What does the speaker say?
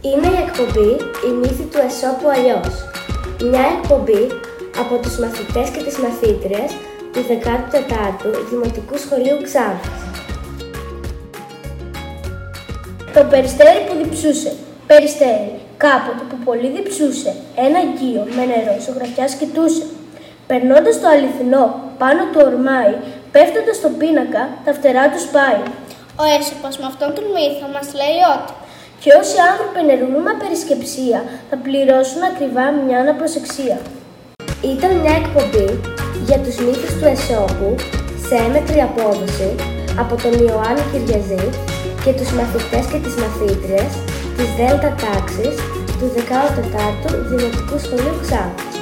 Είναι η εκπομπή «Η μύθη του Αισόπου αλλιώς». Μια εκπομπή από τους μαθητές και τις μαθήτριες του 14ου Δημοτικού Σχολείου Ξάνθης. Το περιστέρι που διψούσε. Περιστέρι, κάποτε που πολύ διψούσε, ένα γκείο με νερό ζωγραφιάς κοιτούσε. Περνώντας το αληθινό, πάνω του ορμάει, πέφτοντας στον πίνακα, τα φτερά του σπάει. Ο Αίσοπος με αυτόν τον μύθο μας λέει ότι και όσοι άνθρωποι ενεργούν με περισκεψία, θα πληρώσουν ακριβά μια αναπροσεξία. Ήταν μια εκπομπή για τους μύθους του Αισόπου σε έμετρη απόδοση από τον Ιωάννη Κυριαζή και τους μαθητές και τις μαθήτριες της Δέλτα τάξης του 14ου Δημοτικού Σχολείου Ξάνθης.